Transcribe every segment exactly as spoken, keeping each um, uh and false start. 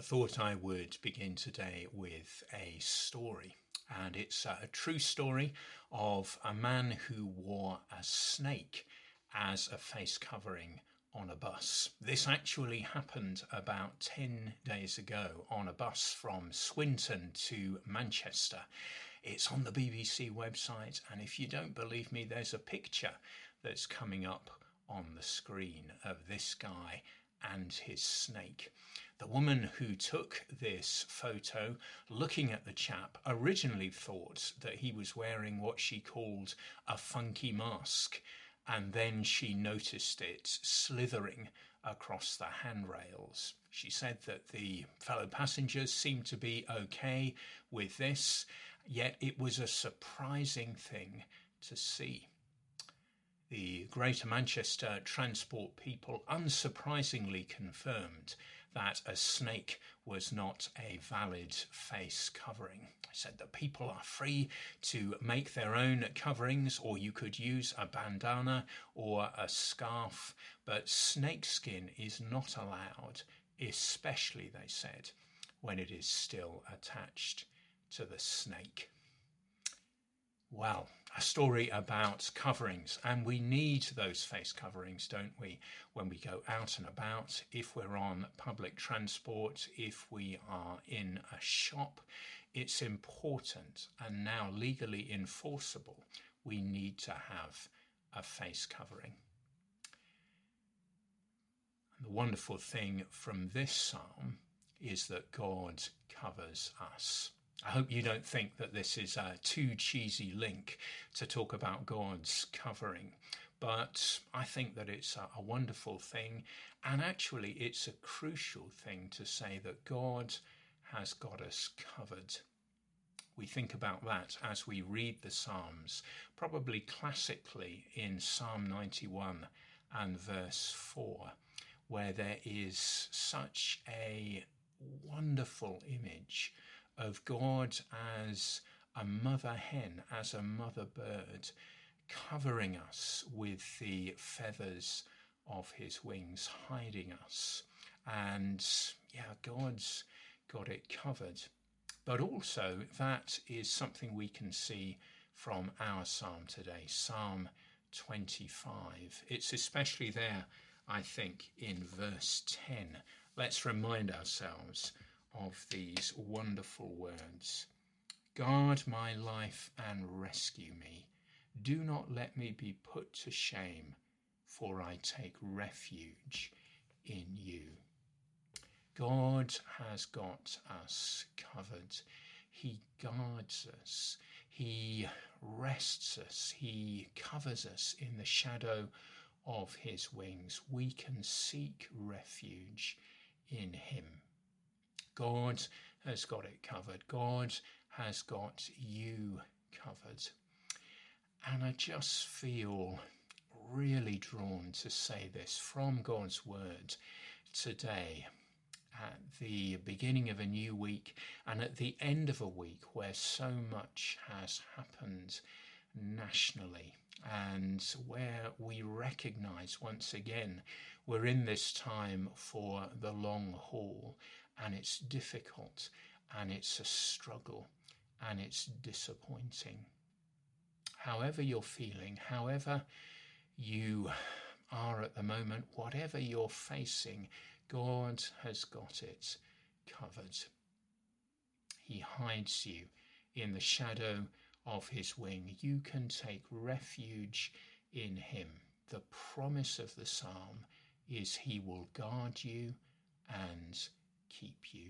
I thought I would begin today with a story, and it's a true story of a man who wore a snake as a face covering on a bus. This actually happened about ten days ago on a bus from Swinton to Manchester. It's on the B B C website, and if you don't believe me, there's a picture that's coming up on the screen of this guy and his snake. The woman who took this photo, looking at the chap, originally thought that he was wearing what she called a funky mask, and then she noticed it slithering across the handrails. She said that the fellow passengers seemed to be okay with this, yet it was a surprising thing to see. The Greater Manchester Transport people unsurprisingly confirmed that a snake was not a valid face covering. I said that people are free to make their own coverings, or you could use a bandana or a scarf, but snakeskin is not allowed, especially, they said, when it is still attached to the snake. Well, a story about coverings, and we need those face coverings, don't we, when we go out and about, if we're on public transport, if we are in a shop. It's important and now legally enforceable. We need to have a face covering. And the wonderful thing from this psalm is that God covers us. I hope you don't think that this is a too cheesy link to talk about God's covering, but I think that it's a, a wonderful thing, and actually it's a crucial thing to say that God has got us covered. We think about that as we read the Psalms, probably classically in Psalm ninety-one and verse four, where there is such a wonderful image of God as a mother hen, as a mother bird, covering us with the feathers of his wings, hiding us. And yeah, God's got it covered. But also that is something we can see from our psalm today, Psalm twenty-five. It's especially there, I think, in verse ten. Let's remind ourselves of these wonderful words. Guard my life and rescue me. Do not let me be put to shame, for I take refuge in you. God has got us covered. He guards us. He rests us. He covers us in the shadow of his wings. We can seek refuge in him. God has got it covered. God has got you covered. And I just feel really drawn to say this from God's word today, at the beginning of a new week and at the end of a week where so much has happened nationally, and where we recognize once again we're in this time for the long haul, and it's difficult, and it's a struggle, and it's disappointing. However you're feeling, however you are at the moment, whatever you're facing, God has got it covered. He hides you in the shadow of his wing. You can take refuge in him. The promise of the psalm is he will guard you and keep you.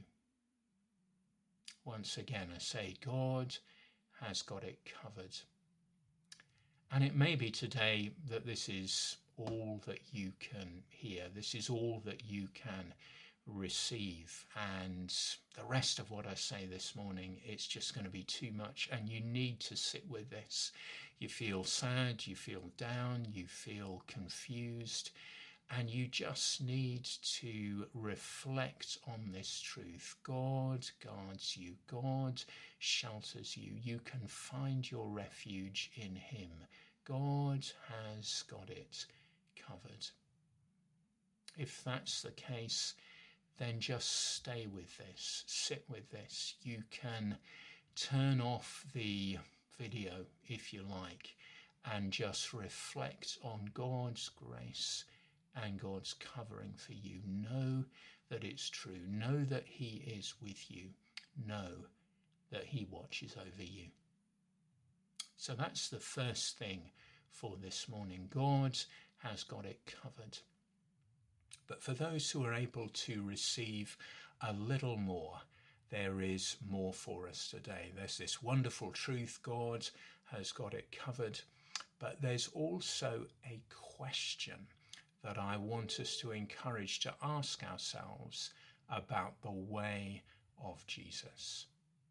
Once again, I say God has got it covered. And it may be today that this is all that you can hear. This is all that you can receive. And the rest of what I say this morning, it's just going to be too much. And you need to sit with this. You feel sad, you feel down, you feel confused. And you just need to reflect on this truth. God guards you. God shelters you. You can find your refuge in him. God has got it covered. If that's the case, then just stay with this, sit with this. You can turn off the video if you like and just reflect on God's grace and God's covering for you. Know that it's true. Know that he is with you. Know that he watches over you. So that's the first thing for this morning. God has got it covered. But for those who are able to receive a little more, there is more for us today. There's this wonderful truth. God has got it covered. But there's also a question that I want us to encourage to ask ourselves about the way of Jesus.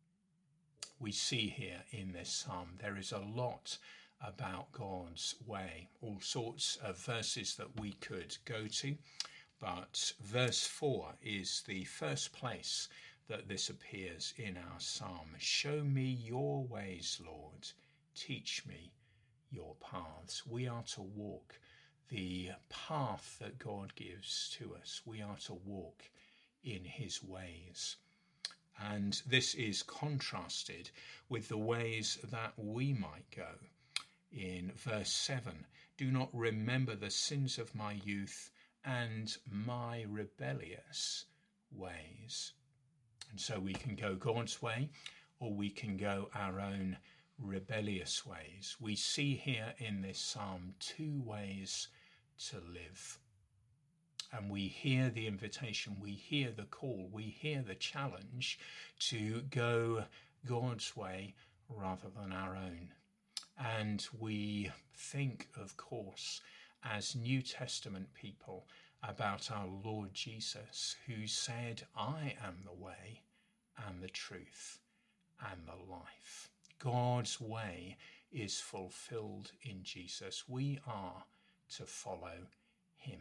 We see here in this psalm, there is a lot about God's way, all sorts of verses that we could go to. But verse four is the first place that this appears in our psalm. Show me your ways, Lord. Teach me your paths. We are to walk the path that God gives to us. We are to walk in his ways. And this is contrasted with the ways that we might go. In verse seven, do not remember the sins of my youth and my rebellious ways. And so we can go God's way, or we can go our own rebellious ways. We see here in this psalm two ways to live. And we hear the invitation, we hear the call, we hear the challenge to go God's way rather than our own. And we think, of course, as New Testament people, about our Lord Jesus, who said, I am the way and the truth and the life. God's way is fulfilled in Jesus. We are to follow him.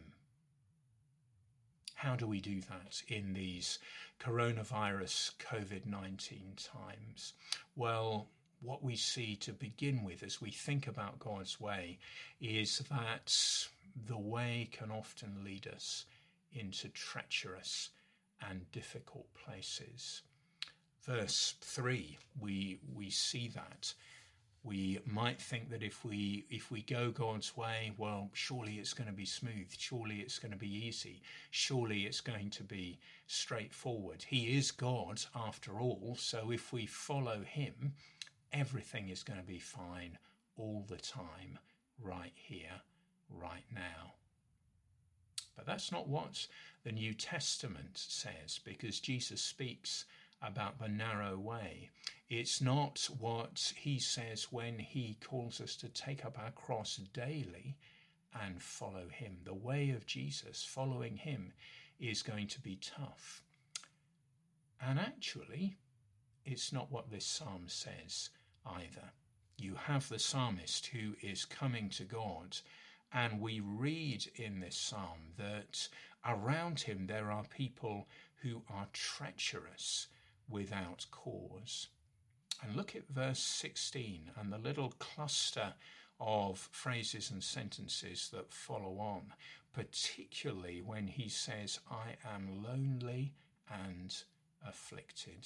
How do we do that in these coronavirus COVID nineteen times? Well, what we see to begin with as we think about God's way is that the way can often lead us into treacherous and difficult places. Verse three, we we see that. We might think that if we if we go God's way, well, surely it's going to be smooth. Surely it's going to be easy. Surely it's going to be straightforward. He is God after all. So if we follow him, everything is going to be fine all the time, right here, right now. But that's not what the New Testament says, because Jesus speaks about the narrow way. It's not what he says when he calls us to take up our cross daily and follow him. The way of Jesus, following him, is going to be tough. And actually, it's not what this psalm says either. You have the psalmist who is coming to God, and we read in this psalm that around him there are people who are treacherous without cause. And look at verse sixteen and the little cluster of phrases and sentences that follow on, particularly when he says, I am lonely and afflicted.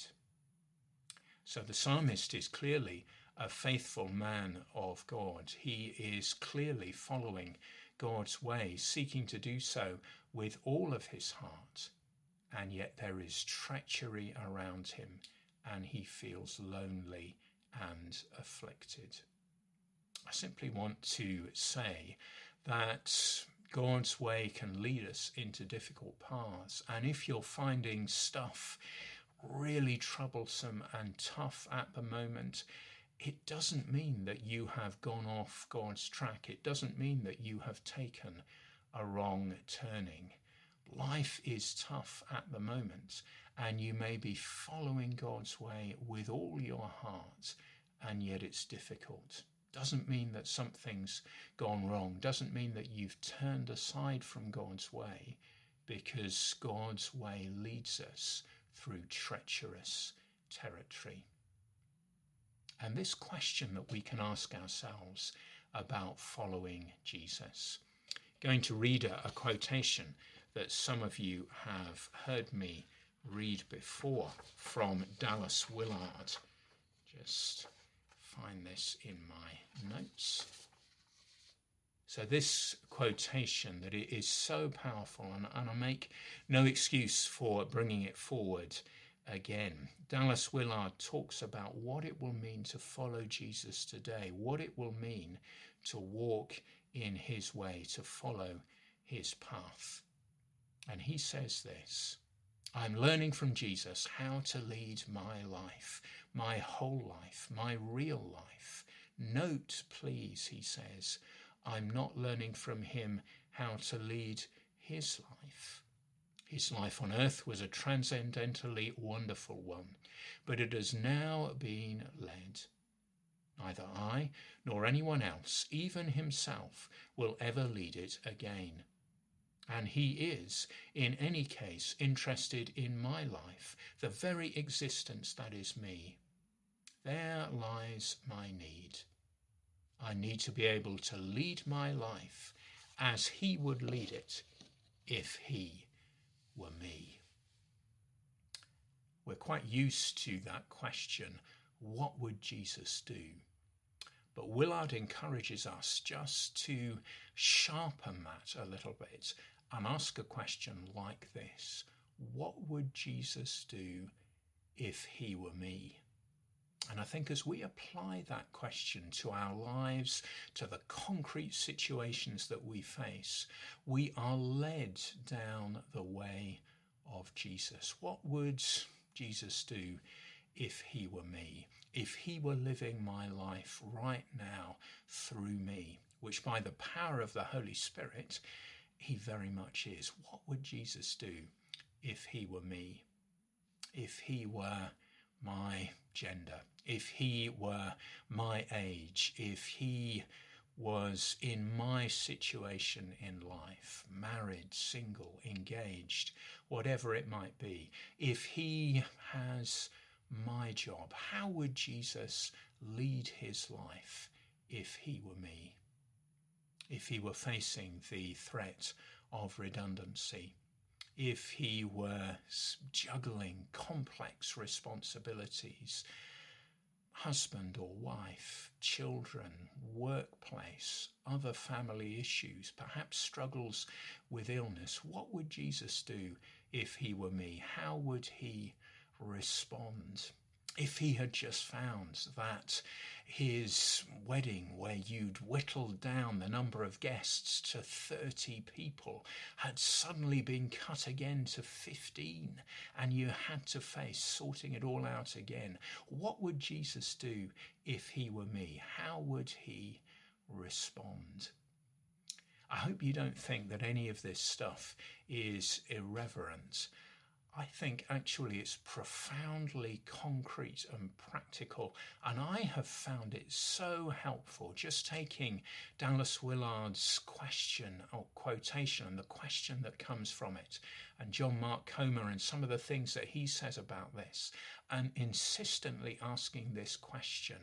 So the psalmist is clearly a faithful man of God. He is clearly following God's way, seeking to do so with all of his heart. And yet there is treachery around him, and he feels lonely and afflicted. I simply want to say that God's way can lead us into difficult paths. And if you're finding stuff really troublesome and tough at the moment, it doesn't mean that you have gone off God's track. It doesn't mean that you have taken a wrong turning. Life is tough at the moment, and you may be following God's way with all your heart, and yet it's difficult. Doesn't mean that something's gone wrong. Doesn't mean that you've turned aside from God's way, because God's way leads us through treacherous territory. And this question that we can ask ourselves about following Jesus. Going to read a, a quotation that some of you have heard me read before from Dallas Willard. Just find this in my notes. So this quotation, that it is so powerful, and, and I make no excuse for bringing it forward again. Dallas Willard talks about what it will mean to follow Jesus today, what it will mean to walk in his way, to follow his path. And he says this: I'm learning from Jesus how to lead my life, my whole life, my real life. Note, please, he says, I'm not learning from him how to lead his life. His life on earth was a transcendentally wonderful one, but it has now been led. Neither I nor anyone else, even himself, will ever lead it again. And he is, in any case, interested in my life, the very existence that is me. There lies my need. I need to be able to lead my life as he would lead it if he were me. We're quite used to that question, what would Jesus do? But Willard encourages us just to sharpen that a little bit and ask a question like this: what would Jesus do if he were me? And I think as we apply that question to our lives, to the concrete situations that we face, we are led down the way of Jesus. What would Jesus do if he were me? If he were living my life right now through me, which by the power of the Holy Spirit, he very much is. What would Jesus do if he were me? If he were my gender, if he were my age, if he was in my situation in life, married, single, engaged, whatever it might be, if he has my job, how would Jesus lead his life if he were me? If he were facing the threat of redundancy, if he were juggling complex responsibilities, husband or wife, children, workplace, other family issues, perhaps struggles with illness, what would Jesus do if he were me? How would he respond? If he had just found that his wedding, where you'd whittled down the number of guests to thirty people, had suddenly been cut again to fifteen, and you had to face sorting it all out again, what would Jesus do if he were me? How would he respond? I hope you don't think that any of this stuff is irreverent. I think actually it's profoundly concrete and practical, and I have found it so helpful just taking Dallas Willard's question or quotation and the question that comes from it, and John Mark Comer and some of the things that he says about this, and insistently asking this question: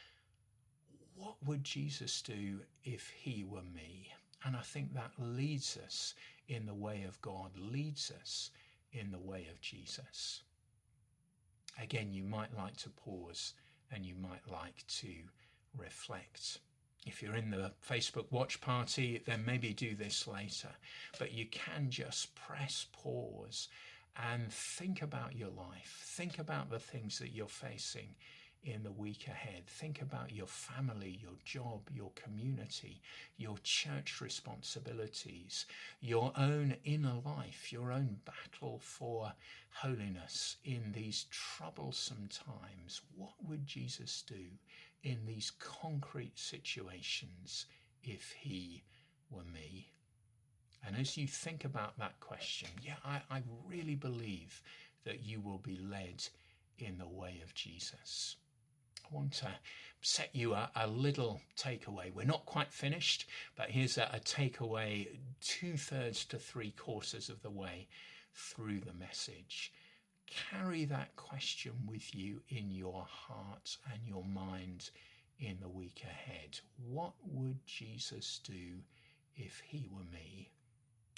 what would Jesus do if he were me? And I think that leads us in the way of God, leads us in the way of Jesus. Again, you might like to pause and you might like to reflect. If you're in the Facebook watch party, then maybe do this later. But you can just press pause and think about your life. Think about the things that you're facing in the week ahead. Think about your family, your job, your community, your church responsibilities, your own inner life, your own battle for holiness in these troublesome times. What would Jesus do in these concrete situations if he were me? And as you think about that question, yeah, I, I really believe that you will be led in the way of Jesus. I want to set you a, a little takeaway. We're not quite finished, but here's a, a takeaway two-thirds to three-quarters of the way through the message. Carry that question with you in your heart and your mind in the week ahead. What would Jesus do if he were me?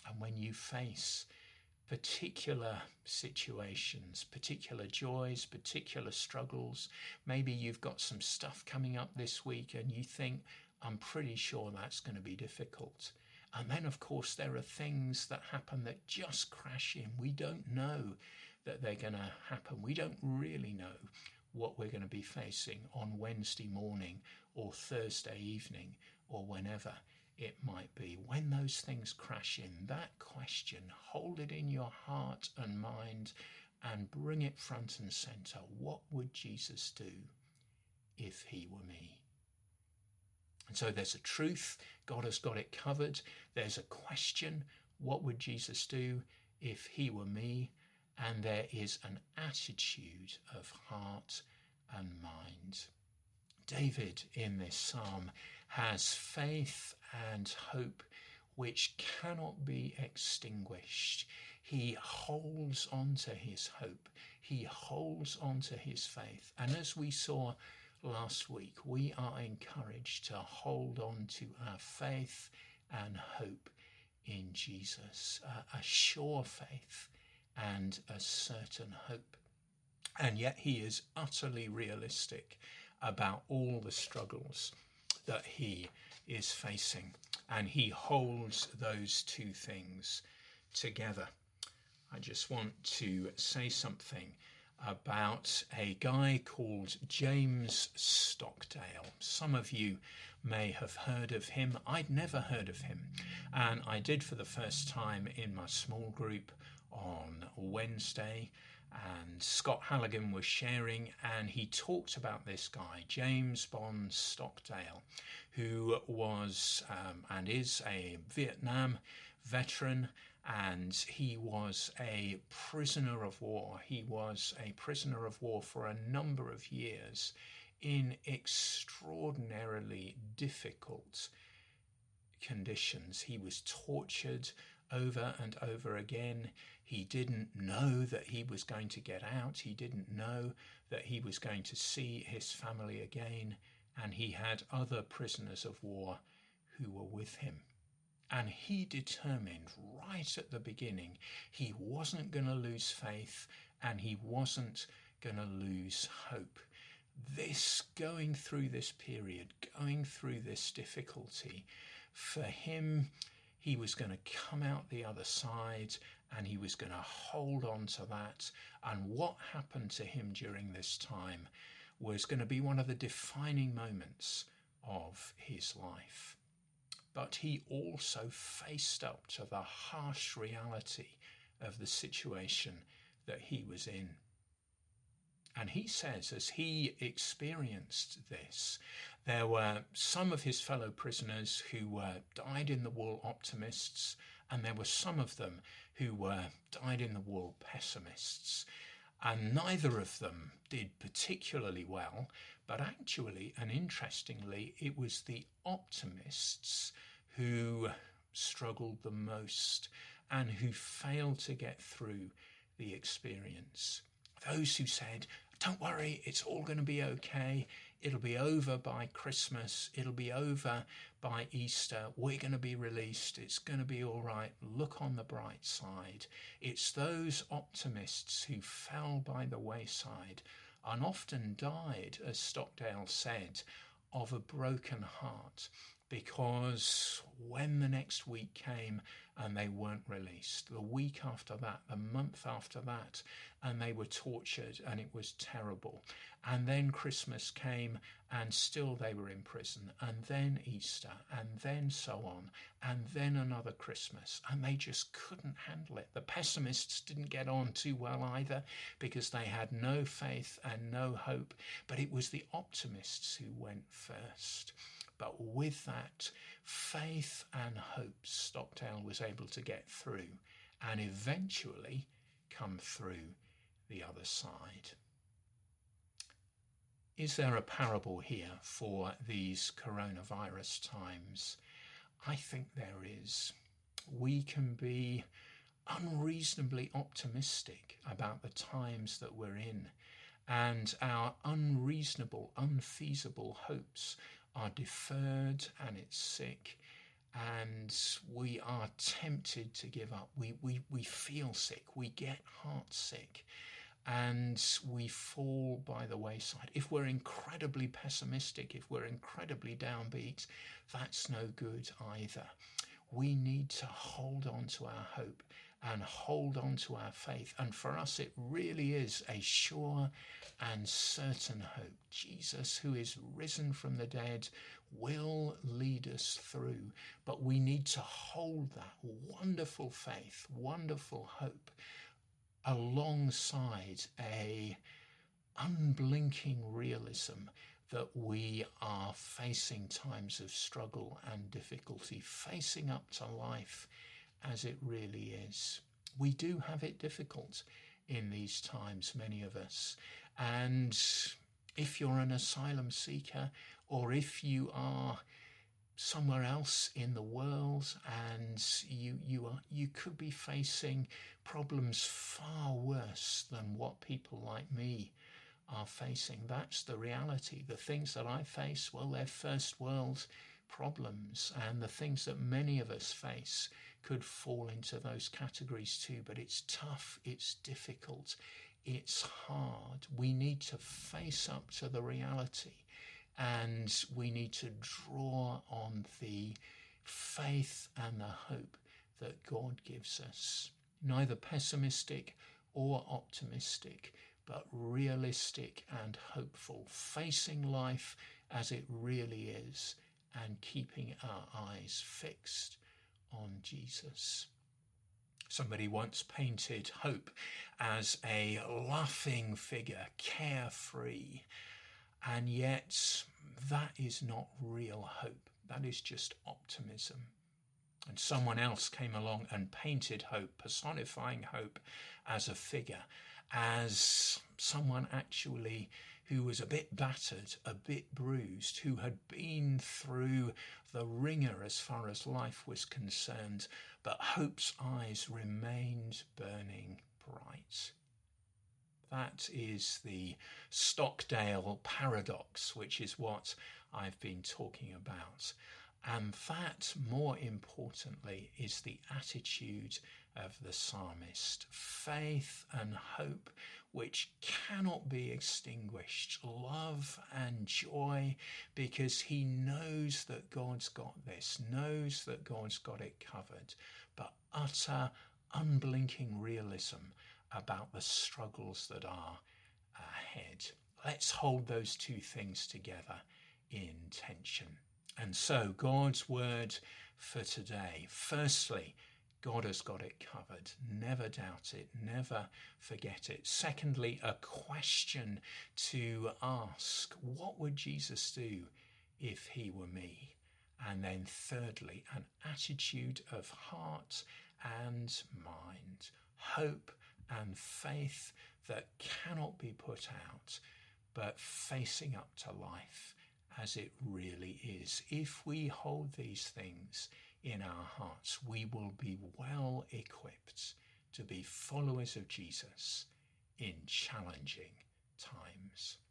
And when you face particular situations, particular joys, particular struggles, maybe you've got some stuff coming up this week and you think, I'm pretty sure that's going to be difficult. And then, of course, there are things that happen that just crash in. We don't know that they're going to happen. We don't really know what we're going to be facing on Wednesday morning or Thursday evening or whenever it might be. When those things crash in, that question, hold it in your heart and mind and bring it front and center. What would Jesus do if he were me? And so there's a truth, God has got it covered. There's a question, what would Jesus do if he were me? And there is an attitude of heart and mind. David in this psalm has faith and hope which cannot be extinguished. He holds on to his hope. He holds on to his faith. And as we saw last week, we are encouraged to hold on to our faith and hope in Jesus, uh, a sure faith and a certain hope. And yet he is utterly realistic about all the struggles that he is facing, and he holds those two things together. I just want to say something about a guy called James Stockdale. Some of you may have heard of him. I'd never heard of him, and I did for the first time in my small group on Wednesday, and Scott Halligan was sharing, and he talked about this guy, James Bond Stockdale, who was um, and is a Vietnam veteran, and he was a prisoner of war. He was a prisoner of war for a number of years in extraordinarily difficult conditions. He was tortured over and over again. He didn't know that he was going to get out. He didn't know that he was going to see his family again. And he had other prisoners of war who were with him. And he determined right at the beginning he wasn't going to lose faith and he wasn't going to lose hope. This, going through this period, going through this difficulty, for him, he was going to come out the other side and he was going to hold on to that. And what happened to him during this time was going to be one of the defining moments of his life. But he also faced up to the harsh reality of the situation that he was in. And he says, as he experienced this, there were some of his fellow prisoners who were dyed-in-the-wool optimists, and there were some of them who were dyed-in-the-wool pessimists. And neither of them did particularly well, but actually and interestingly, it was the optimists who struggled the most and who failed to get through the experience. Those who said, don't worry, it's all going to be okay. It'll be over by Christmas. It'll be over by Easter. We're going to be released. It's going to be all right. Look on the bright side. It's those optimists who fell by the wayside and often died, as Stockdale said, of a broken heart, because when the next week came and they weren't released, the week after that, the month after that, and they were tortured and it was terrible. And then Christmas came and still they were in prison, and then Easter, and then so on, and then another Christmas, and they just couldn't handle it. The pessimists didn't get on too well either because they had no faith and no hope, but it was the optimists who went first. But with that faith and hope, Stockdale was able to get through and eventually come through the other side. Is there a parable here for these coronavirus times? I think there is. We can be unreasonably optimistic about the times that we're in, and our unreasonable, unfeasible hopes are deferred, and it's sick, and we are tempted to give up. We, we, we feel sick, we get heart sick, and we fall by the wayside. If we're incredibly pessimistic, if we're incredibly downbeat, that's no good either. We need to hold on to our hope and hold on to our faith. And for us, it really is a sure and certain hope. Jesus, who is risen from the dead, will lead us through. But we need to hold that wonderful faith, wonderful hope, alongside a unblinking realism that we are facing times of struggle and difficulty, facing up to life as it really is. We do have it difficult in these times, many of us. And if you're an asylum seeker, or if you are somewhere else in the world and you you are you could be facing problems far worse than what people like me are facing. That's the reality. The things that I face, well, they're first world problems, and the things that many of us face could fall into those categories too. But it's tough, it's difficult, it's hard. We need to face up to the reality, and we need to draw on the faith and the hope that God gives us. Neither pessimistic or optimistic, but realistic and hopeful, facing life as it really is and keeping our eyes fixed on Jesus. Somebody once painted hope as a laughing figure, carefree, and yet that is not real hope. That is just optimism. And someone else came along and painted hope, personifying hope as a figure, as someone actually who was a bit battered, a bit bruised, who had been through the ringer as far as life was concerned, but hope's eyes remained burning bright. That is the Stockdale paradox, which is what I've been talking about. And that, more importantly, is the attitude of the psalmist. Faith and hope which cannot be extinguished. Love and joy, because he knows that God's got this, knows that God's got it covered. But utter, unblinking realism about the struggles that are ahead. Let's hold those two things together in tension. And so, God's word for today. Firstly, God has got it covered. Never doubt it. Never forget it. Secondly, a question to ask. What would Jesus do if he were me? And then thirdly, an attitude of heart and mind. Hope and faith that cannot be put out, but facing up to life as it really is. If we hold these things in our hearts, we will be well equipped to be followers of Jesus in challenging times.